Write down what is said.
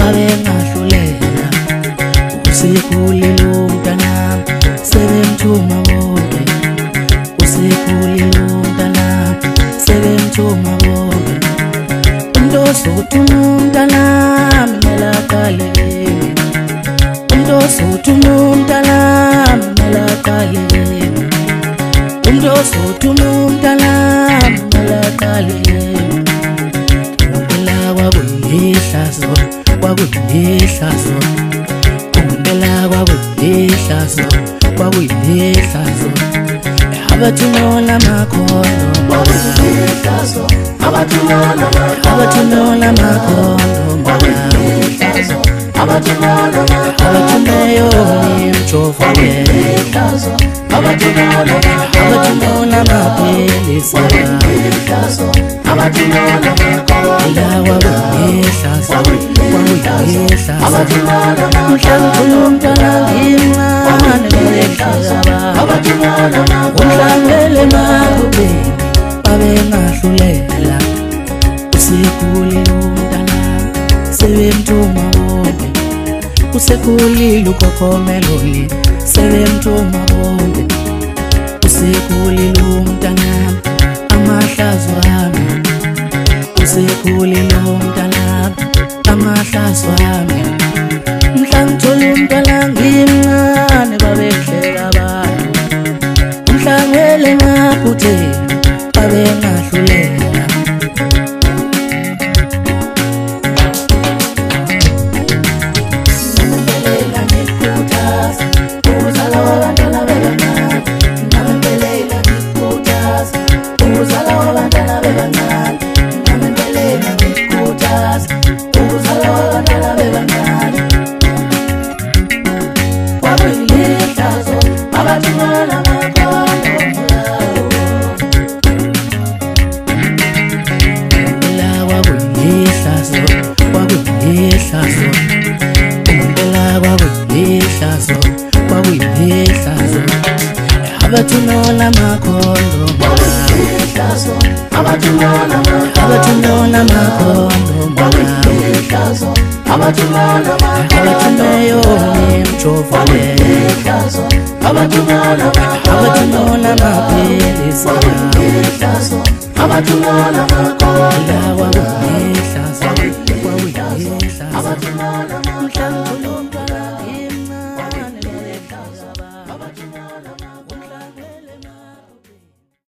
babengahlulela usekhulile umntanami sebemthuma bonke usekhulile umntanami sebemthuma bonke umuntu ozothuma umntanami melaqalekile umuntu ozothuma umntanami melaqalekile umuntu ozothuma umntanami melaqalekile kwakuyihlazo kwakuyihlazo kumbela kwakuyihlazo kwakuyihlazo abathunona makhono kwakuyihlazo abathunona makhono kwakuyihlazo abathunona abathuneyo imjovo kwakuyihlazo abathunona maphilisi kwakuyihlazo abathunona umhlangele makubeni babengahlulela usekhulile umntanami sebemthuma bonke usekhulile ukhokhomeloni sebemthuma bonke usekhulile umntanami amahlazo ami usekhulile umntanami amahlazo ami mhla ngithola umntwana ngimncane babehleka abantu umhlangele ngaphutheni babengahlulela namenbelela ngikhuthaza ukuzala wabantwana bebancane namenbelela ngikhuthaza ukuzala wabantwana bebancane namenbelela ngikhuthaza ukuzala wabantwana bebancane kwakuyihlazo abathunona abathunona makhono abathunona makhono abathuneyo imjovo abathunona maphilisi abathunona makhono kwakuyihlazo